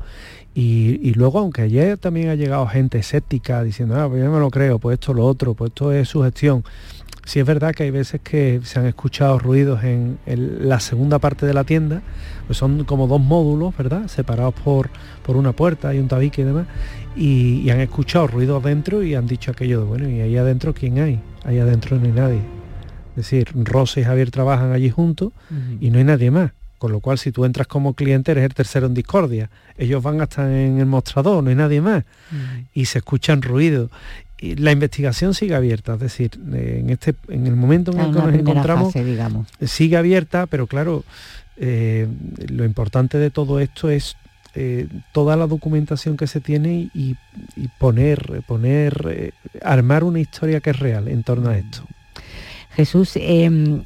Y, y luego, aunque ayer también ha llegado gente escéptica diciendo, ah, pues yo me lo creo, pues esto, lo otro, pues esto es sugestión. Sí es verdad que hay veces que se han escuchado ruidos en el, la segunda parte de la tienda, pues son como dos módulos, ¿verdad? Separados por, por una puerta y un tabique y demás, y, y han escuchado ruidos dentro y han dicho aquello de, bueno, ¿y ahí adentro quién hay? Ahí adentro no hay nadie. Es decir, Rosa y Javier trabajan allí juntos uh-huh. y no hay nadie más. Con lo cual, si tú entras como cliente, eres el tercero en discordia. Ellos van hasta en el mostrador, no hay nadie más. Uh-huh. Y se escuchan ruidos. Y la investigación sigue abierta, es decir, en este en el momento en el que nos encontramos fase, digamos. sigue abierta, pero claro, eh, lo importante de todo esto es eh, toda la documentación que se tiene y, y poner, poner eh, armar una historia que es real en torno a esto. Jesús, eh,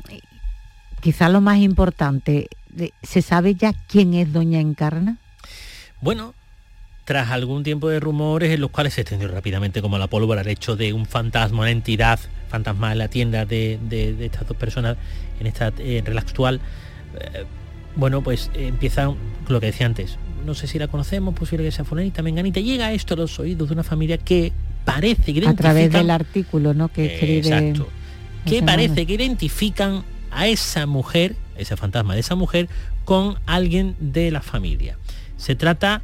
quizás lo más importante, ¿se sabe ya quién es Doña Encarna? Bueno, tras algún tiempo de rumores en los cuales se extendió rápidamente como la pólvora el hecho de un fantasma, una entidad fantasma en la tienda de, de, de estas dos personas en esta eh, Relax Actual, eh, bueno, pues eh, empieza lo que decía antes, no sé si la conocemos, posible que sea fulanita, menganita, llega esto a los oídos de una familia que parece que a través del artículo, ¿no? Que escribe... Exacto. Que parece que identifican a esa mujer, ese fantasma de esa mujer, con alguien de la familia. Se trata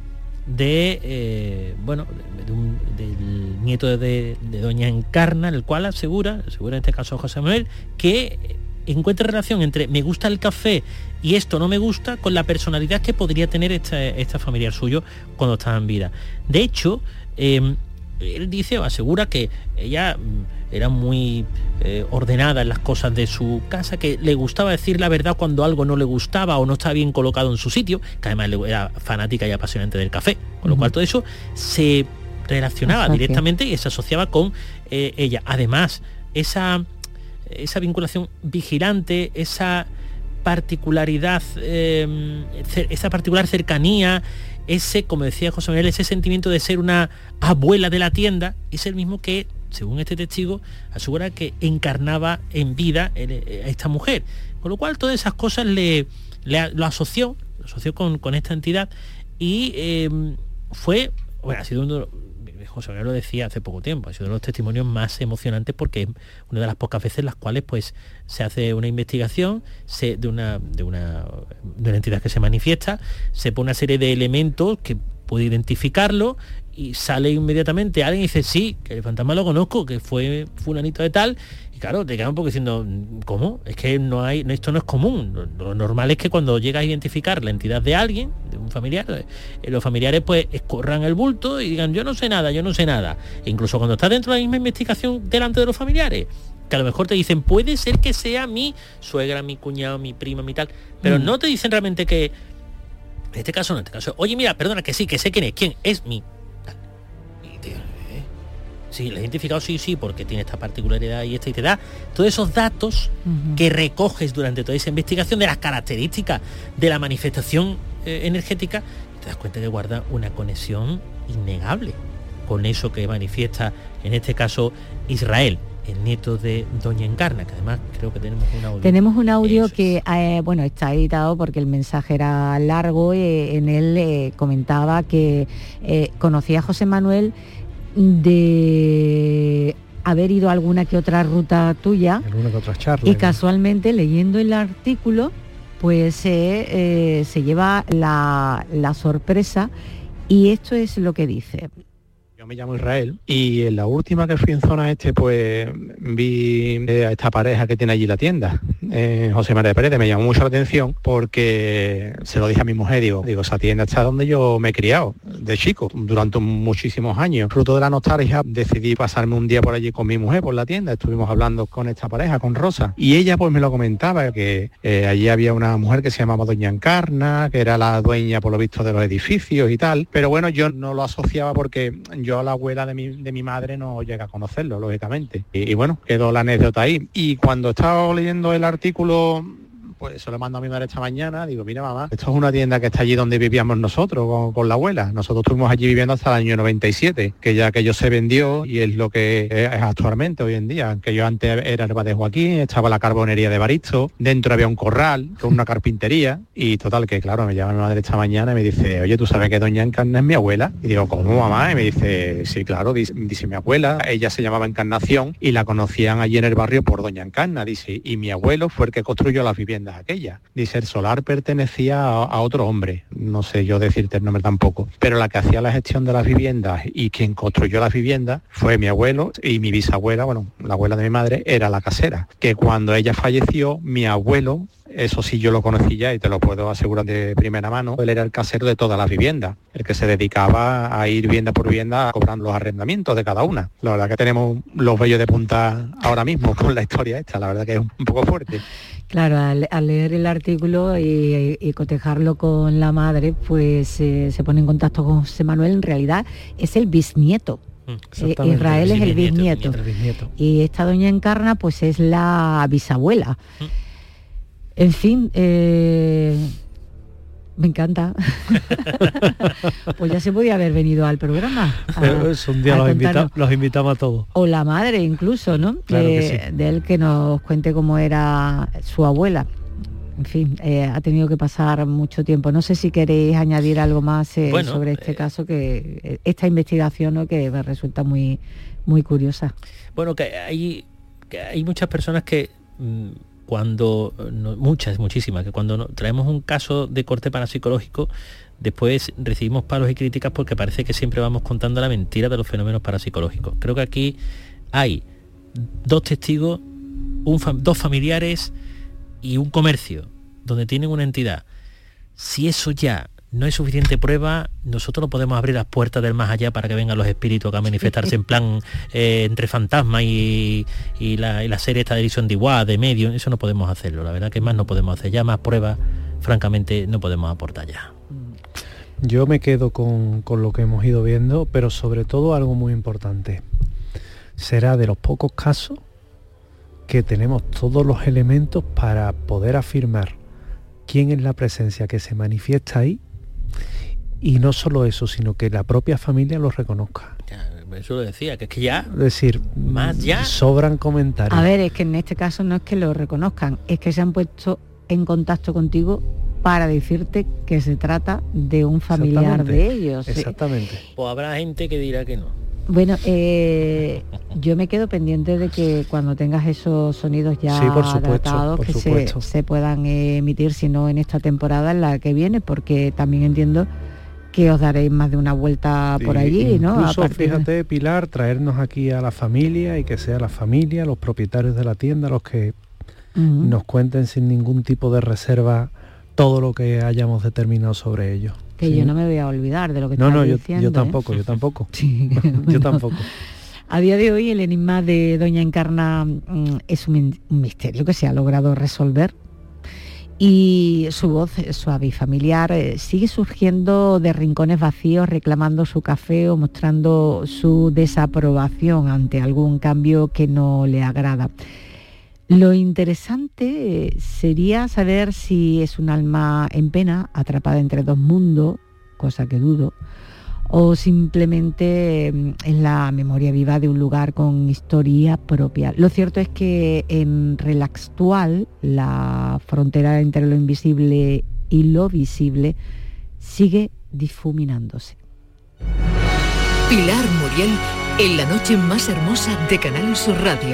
de eh, bueno de un, del nieto de, de Doña Encarna, el cual asegura, asegura en este caso José Manuel, que encuentra relación entre me gusta el café y esto no me gusta con la personalidad que podría tener esta, esta familiar suyo cuando estaba en vida. De hecho, eh, él dice o asegura que ella era muy eh, ordenada en las cosas de su casa, que le gustaba decir la verdad cuando algo no le gustaba o no estaba bien colocado en su sitio, que además era fanática y apasionante del café, con lo uh-huh. cual todo eso se relacionaba Asocia. directamente y se asociaba con eh, ella. Además, esa, esa vinculación vigilante, esa particularidad, eh, esa particular cercanía, ese, como decía José Manuel, ese sentimiento de ser una abuela de la tienda, es el mismo que, según este testigo, asegura que encarnaba en vida a esta mujer. Con lo cual todas esas cosas le, le lo asoció, lo asoció con, con esta entidad y eh, fue, bueno, ha sido uno, José Manuel lo decía hace poco tiempo, ha sido uno de los testimonios más emocionantes porque es una de las pocas veces en las cuales pues se hace una investigación se, de, una, de, una, de una entidad que se manifiesta, se pone una serie de elementos que pude identificarlo y sale inmediatamente alguien y dice, sí, que el fantasma lo conozco, que fue fulanito de tal. Y claro, te quedas un poco diciendo, ¿cómo? Es que no hay, esto no es común. Lo, lo normal es que cuando llegas a identificar la entidad de alguien, de un familiar, eh, los familiares pues escorran el bulto y digan, yo no sé nada, yo no sé nada. E incluso cuando estás dentro de la misma investigación delante de los familiares, que a lo mejor te dicen, puede ser que sea mi suegra, mi cuñado, mi prima, mi tal, pero mm. no te dicen realmente que, en este caso no, en este caso, oye, mira, perdona, que sí, que sé quién es, quién es mi... Sí, lo he identificado, sí, sí, porque tiene esta particularidad y esta, y te da todos esos datos uh-huh. que recoges durante toda esa investigación de las características de la manifestación eh, energética, y te das cuenta que guarda una conexión innegable con eso que manifiesta, en este caso, Israel, el nieto de Doña Encarna, que además creo que tenemos un audio. Tenemos un audio que, eh, bueno, está editado porque el mensaje era largo, eh, en él eh, comentaba que eh, conocía a José Manuel de haber ido a alguna que otra ruta tuya, alguna que otra charla, y casualmente leyendo el artículo pues eh, eh, se lleva la, la sorpresa, y esto es lo que dice. Yo me llamo Israel y en la última que fui en zona este pues vi a esta pareja que tiene allí la tienda, eh, José María Pérez. Me llamó mucho la atención porque se lo dije a mi mujer, digo, digo, esa tienda está donde yo me he criado de chico durante muchísimos años. Fruto de la nostalgia decidí pasarme un día por allí con mi mujer por la tienda. Estuvimos hablando con esta pareja, con Rosa, y ella pues me lo comentaba, que eh, allí había una mujer que se llamaba Doña Encarna, que era la dueña por lo visto de los edificios y tal, pero bueno, yo no lo asociaba porque yo a la abuela de mi, de mi madre no llega a conocerlo, lógicamente. Y, y bueno, quedó la anécdota ahí. Y cuando estaba leyendo el artículo, pues se lo mando a mi madre esta mañana, digo, mira mamá, esto es una tienda que está allí donde vivíamos nosotros con, con la abuela. Nosotros estuvimos allí viviendo hasta el año noventa y siete, que ya aquello se vendió y es lo que es actualmente hoy en día. Que yo antes era el bar de Joaquín, estaba la carbonería de Baristo, dentro había un corral con una carpintería, y total que claro, me llama mi madre esta mañana y me dice, oye, ¿tú sabes que Doña Encarna es mi abuela? Y digo, ¿cómo, mamá? Y me dice, sí, claro, dice, dice mi abuela, ella se llamaba Encarnación y la conocían allí en el barrio por Doña Encarna, dice, y mi abuelo fue el que construyó las viviendas aquella. Dice, el solar pertenecía a, a otro hombre, no sé yo decirte el nombre tampoco, pero la que hacía la gestión de las viviendas y quien construyó las viviendas fue mi abuelo, y mi bisabuela, bueno, la abuela de mi madre, era la casera, que cuando ella falleció, mi abuelo, eso sí yo lo conocí ya y te lo puedo asegurar de primera mano, él era el casero de todas las viviendas, el que se dedicaba a ir vivienda por vivienda cobrando los arrendamientos de cada una. La verdad que tenemos los vellos de punta ahora mismo con la historia esta, la verdad que es un poco fuerte. Claro, al, al leer el artículo y, y cotejarlo con la madre, pues eh, se pone en contacto con José Manuel. En realidad es el bisnieto. Eh, Israel es el bisnieto. el bisnieto. Y esta Doña Encarna pues es la bisabuela. ¿Mm? En fin, eh, me encanta. Pues ya se podía haber venido al programa. A, es un día los, invita, los invitamos a todos. O la madre incluso, ¿no? Claro de, que sí. de él, que nos cuente cómo era su abuela. En fin, eh, ha tenido que pasar mucho tiempo. No sé si queréis añadir algo más eh, bueno, sobre este eh, caso, que eh, esta investigación, ¿no?, que me resulta muy, muy curiosa. Bueno, que hay, que hay muchas personas que... Mmm, cuando, no, muchas, muchísimas, que cuando no, traemos un caso de corte parapsicológico, después recibimos palos y críticas porque parece que siempre vamos contando la mentira de los fenómenos parapsicológicos. Creo que aquí hay dos testigos, un fam- dos familiares y un comercio donde tienen una entidad. Si eso ya no es suficiente prueba, nosotros no podemos abrir las puertas del más allá para que vengan los espíritus a manifestarse en plan eh, entre fantasmas y, y, la, y la serie esta de Edición de Iguá, de medio. Eso no podemos hacerlo, la verdad que más no podemos hacer ya, más pruebas francamente no podemos aportar ya. Yo me quedo con, con lo que hemos ido viendo, pero sobre todo algo muy importante. Será de los pocos casos que tenemos todos los elementos para poder afirmar quién es la presencia que se manifiesta ahí. Y no solo eso, sino que la propia familia lo reconozca. Ya, eso lo decía, que es que ya... Es decir, más ya... sobran comentarios. A ver, es que en este caso no es que lo reconozcan, es que se han puesto en contacto contigo para decirte que se trata de un familiar de ellos. Exactamente. O habrá gente que dirá que no. Bueno, eh, yo me quedo pendiente de que cuando tengas esos sonidos ya sí, por supuesto, datados, por que supuesto. Se, se puedan eh, emitir, si no en esta temporada, en la que viene, porque también entiendo que os daréis más de una vuelta por sí, allí, ¿no? Incluso, A partir fíjate, de... Pilar, traernos aquí a la familia y que sea la familia, los propietarios de la tienda, los que uh-huh. nos cuenten sin ningún tipo de reserva todo lo que hayamos determinado sobre ellos. Que sí. yo no me voy a olvidar de lo que no, estás no, yo, diciendo. yo tampoco, ¿eh? yo tampoco. Sí, yo bueno. tampoco. A día de hoy el enigma de Doña Encarna mm, es un, un misterio que se ha logrado resolver. Y su voz suave y familiar eh, sigue surgiendo de rincones vacíos, reclamando su café o mostrando su desaprobación ante algún cambio que no le agrada. Lo interesante eh, sería saber si es un alma en pena, atrapada entre dos mundos, cosa que dudo, o simplemente eh, es la memoria viva de un lugar con historia propia. Lo cierto es que en Relaxtual, la frontera entre lo invisible y lo visible sigue difuminándose. Pilar Muriel en la noche más hermosa de Canal Sur Radio.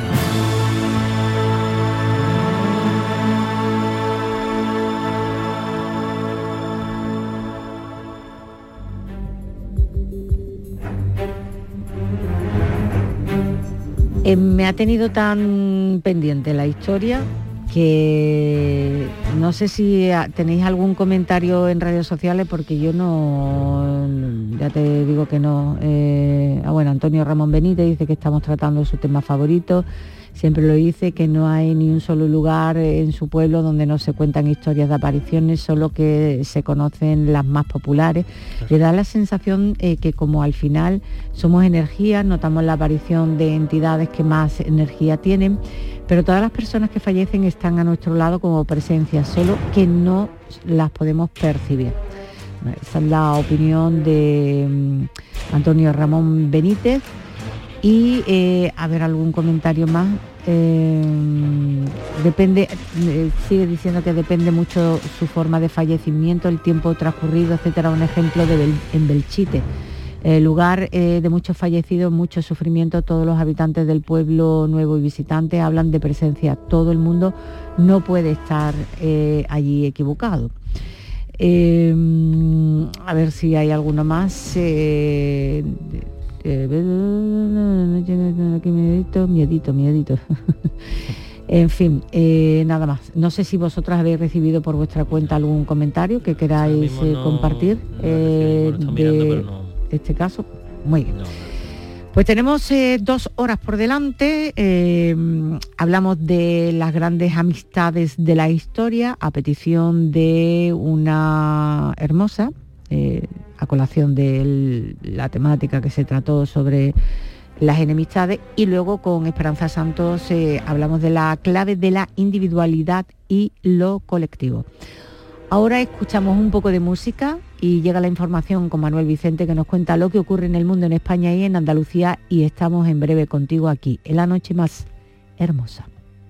Eh, me ha tenido tan pendiente la historia que no sé si tenéis algún comentario en redes sociales, porque yo no, ya te digo que no. Eh, ah, bueno, Antonio Ramón Benítez dice que estamos tratando su tema favorito, siempre lo dice, que no hay ni un solo lugar en su pueblo donde no se cuentan historias de apariciones, solo que se conocen las más populares. Le da la sensación eh, que como al final somos energía, notamos la aparición de entidades que más energía tienen, pero todas las personas que fallecen están a nuestro lado como presencias, solo que no las podemos percibir. Esa es la opinión de um, Antonio Ramón Benítez. Y eh, a ver, algún comentario más. Eh, depende, eh, sigue diciendo que depende mucho su forma de fallecimiento, el tiempo transcurrido, etcétera. Un ejemplo de Bel, en Belchite, eh, lugar eh, de muchos fallecidos, mucho sufrimiento. Todos los habitantes del pueblo nuevo y visitantes hablan de presencia. Todo el mundo no puede estar eh, allí equivocado. Eh, a ver si hay alguno más. Eh, Aquí miedito, miedito, miedito. En fin, eh, nada más. No sé si vosotras habéis recibido por vuestra cuenta algún comentario que queráis eh, no, compartir no eh, de mirando, no. este caso. Muy bien. No, no. Pues tenemos eh, dos horas por delante. Eh, hablamos de las grandes amistades de la historia a petición de una hermosa. Eh, a colación de la temática que se trató sobre las enemistades, y luego con Esperanza Santos eh, hablamos de la clave de la individualidad y lo colectivo. Ahora escuchamos un poco de música y llega la información con Manuel Vicente, que nos cuenta lo que ocurre en el mundo, en España y en Andalucía, y estamos en breve contigo aquí, en la noche más hermosa.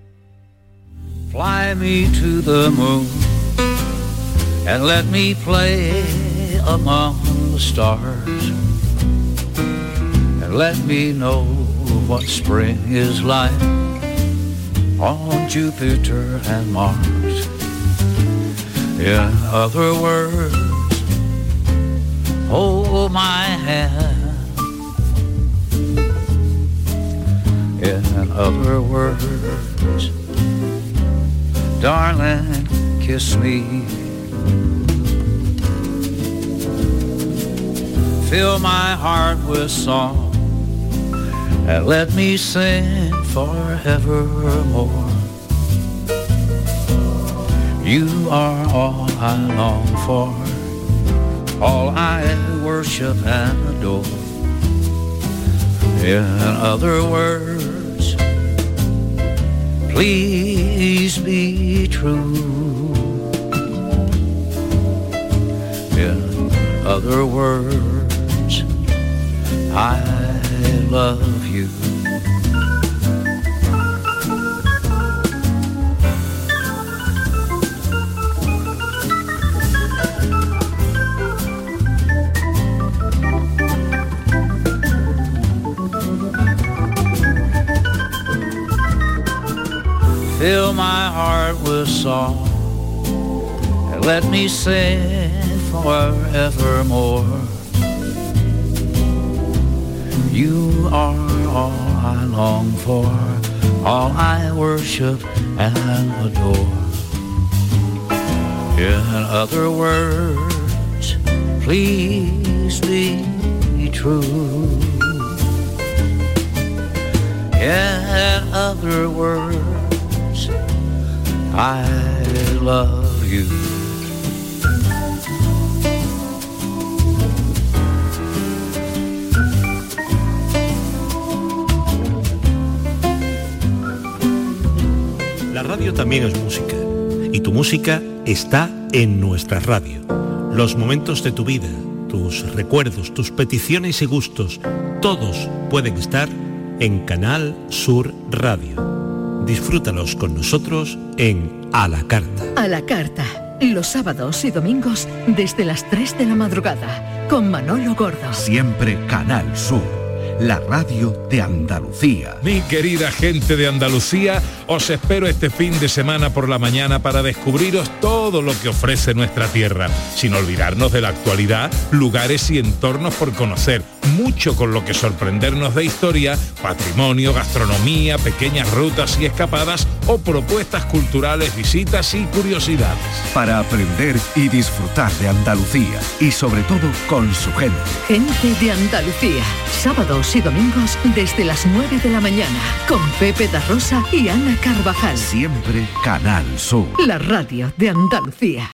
Fly me to the moon and let me play among the stars, and let me know what spring is like on Jupiter and Mars. In other words, hold my hand. In other words, darling, kiss me. Fill my heart with song and let me sing forevermore. You are all I long for, all I worship and adore. In other words, please be true. In other words, I love you. Fill my heart with song and let me sing forevermore. You are all I long for, all I worship and adore. In other words, please be true. In other words, I love you. La radio también es música, y tu música está en nuestra radio. Los momentos de tu vida, tus recuerdos, tus peticiones y gustos, todos pueden estar en Canal Sur Radio. Disfrútalos con nosotros en A la Carta. A la Carta, los sábados y domingos desde las tres de la madrugada, con Manolo Gordo. Siempre Canal Sur, la radio de Andalucía. Mi querida gente de Andalucía, os espero este fin de semana por la mañana para descubriros todo lo que ofrece nuestra tierra, sin olvidarnos de la actualidad, lugares y entornos por conocer, mucho con lo que sorprendernos de historia, patrimonio, gastronomía, pequeñas rutas y escapadas o propuestas culturales, visitas y curiosidades. Para aprender y disfrutar de Andalucía y sobre todo con su gente. Gente de Andalucía, sábados y domingos desde las nueve de la mañana, con Pepe da Rosa y Ana Carvajal. Siempre Canal Sur. La radio de Andalucía.